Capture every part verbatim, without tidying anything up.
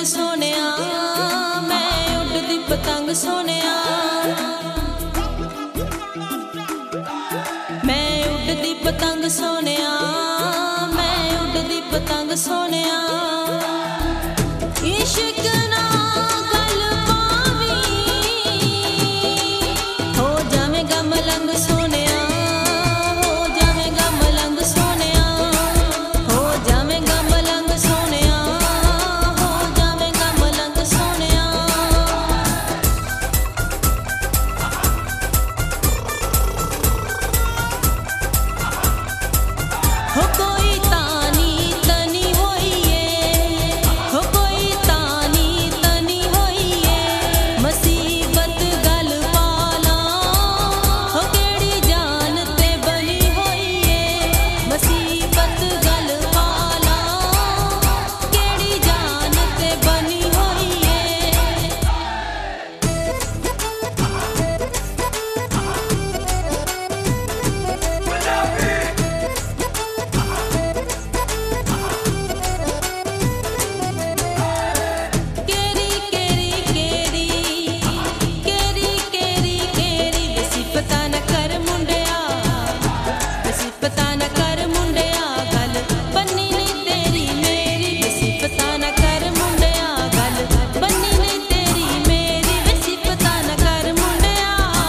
सोनिया, मैं उड़दी पतंग सोनिया, मैं उड़दी पतंग सोनिया, मैं उड़दी पतंग सोनिया। इश्क ना गल पावी, हो जावेगा मलंग सोनिया, हो जावेगा मलंग सोनिया, हो जावेगा मलंग सोनिया, हो जावेगा मलंग सोनिया। हो कोई तानी तनी होइए, हो कोई तानी तनी होइए, मुसीबत गल पाला, हो केड़ी जान ते बनी होइए, मुसीबत गल पाला, केड़ी जान ते बनी होइए। केरी केरी केरी केरी केरी केरी वसीफता न कर मुंडिया, वसीफता न कर मुंडिया, गल बन्नी नहीं तेरी मेरी, वसीफता न कर मुंडिया, गल बन्नी नहीं तेरी मेरी, वसीफता न कर मुंडिया।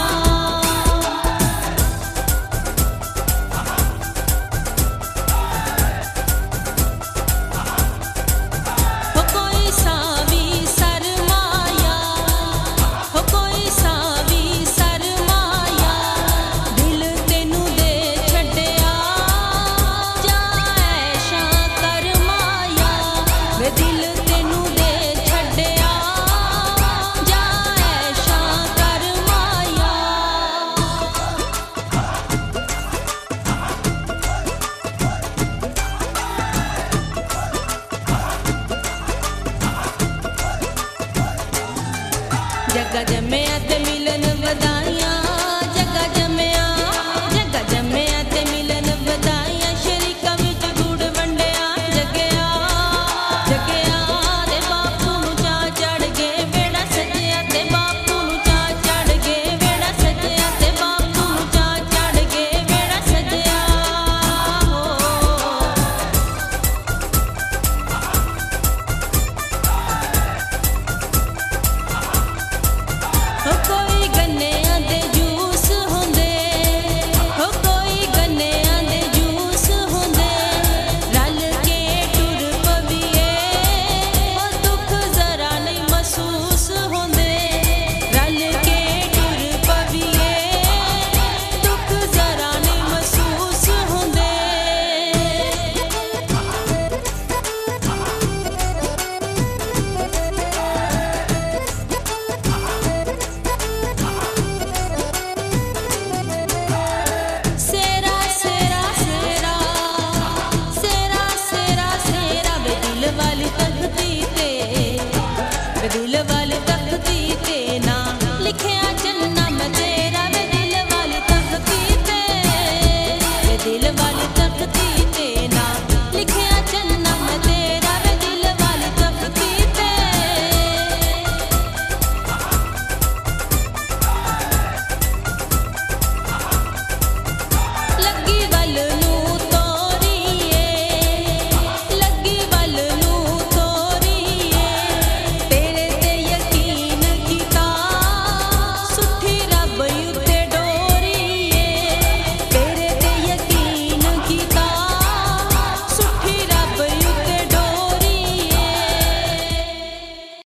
हो कोई सावी सरमाया, हो कोई सावी सरमाया, दिल तेनू दे छड्डिया, जा ऐशा कर माया, वे दिल तेनू दे छड्डिया, जा ऐशा कर माया। जगा जम्मिया ते मिलन वधाइयां, जगा जम्मिया, जगा जम्मिया ते मिलन वधाइयां, शरीका विच गुड़ वंडिया, जगिया जगिया ते बापू नू चा चढ़ गए, बेड़ा सजिया ते बापू नू चा चढ़ गए, बेड़ा सजिया ते बापू नू चा चढ़ गए, बेड़ा सजिया हो। हो कोई गन्नेआं दे जूस होंदे, हो कोई गन्नेआं दे जूस होंदे, रल के टुर पवीए, ओ दुख जरा नहीं महसूस होंदे, रल के टुर पवीए, दुख जरा नहीं महसूस होंदे। सेरा सेरा सेरा सेरा सेरा सेरा वे दिल वाली तख्ती ते, वे दिल वाली तख्ती ते ना लिखिया चन्ना मैं तेरा, वे दिल वाली तख्ती ते, वे दिल वाली तख्ती